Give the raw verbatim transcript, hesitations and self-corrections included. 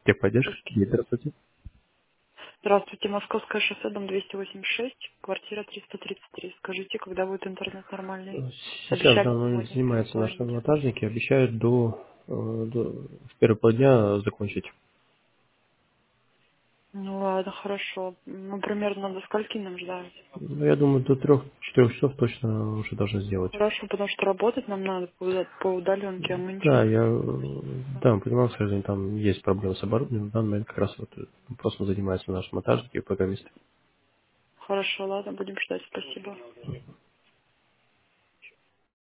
Техподдержка, Сергей, здравствуйте. Здравствуйте, Московское шоссе, дом двести восемьдесят шесть, квартира триста тридцать три. Скажите, когда будет интернет нормальный? Сейчас в Обещали данный момент сегодня занимаются наши перезвонить. монтажники, обещают до, э, до в первые полдня закончить. Ну ладно, хорошо. Ну, примерно до скольки нам ждать? Ну, я думаю, до трех-четырех часов точно уже должны сделать. Хорошо, потому что работать нам надо по, уда- по удаленке, а мы ничего Да, не я можем. э, да, понимаю, к сожалению, там есть проблемы с оборудованием. В данный момент как раз вот э, просто занимаются наши монтажники и программисты. Хорошо, ладно, будем ждать, спасибо.